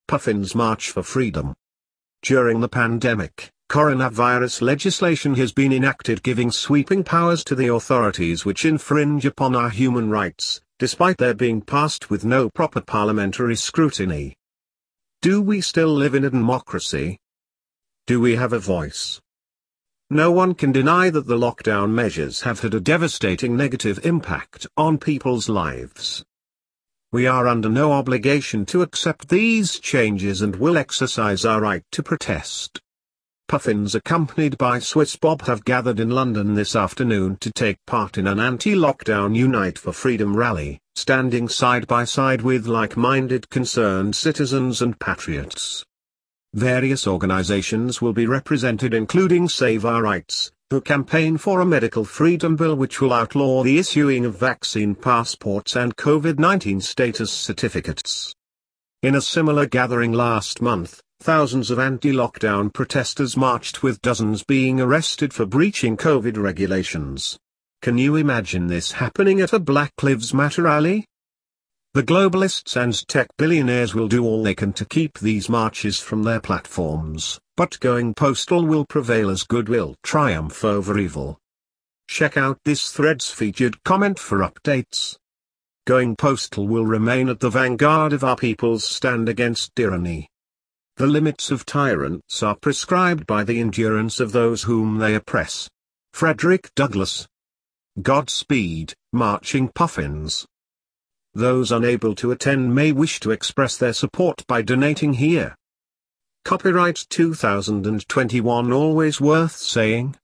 Puffins March for Freedom. During the pandemic, coronavirus legislation has been enacted giving sweeping powers to the authorities which infringe upon our human rights, despite their being passed with no proper parliamentary scrutiny. Do we still live in a democracy? Do we have a voice? No one can deny that the lockdown measures have had a devastating negative impact on people's lives. We are under no obligation to accept these changes and will exercise our right to protest. Puffins accompanied by Swiss Bob have gathered in London this afternoon to take part in an anti-lockdown Unite for Freedom rally, standing side by side with like-minded concerned citizens and patriots. Various organizations will be represented including Save Our Rights, who campaign for a medical freedom bill which will outlaw the issuing of vaccine passports and COVID-19 status certificates. In a similar gathering last month, thousands of anti-lockdown protesters marched with dozens being arrested for breaching COVID regulations. Can you imagine this happening at a Black Lives Matter rally? The globalists and tech billionaires will do all they can to keep these marches from their platforms, but going postal will prevail as good will triumph over evil. Check out this thread's featured comment for updates. Going postal will remain at the vanguard of our people's stand against tyranny. The limits of tyrants are prescribed by the endurance of those whom they oppress. Frederick Douglass. Godspeed, Marching Puffins. Those unable to attend may wish to express their support by donating here. Copyright 2021. Always worth saying.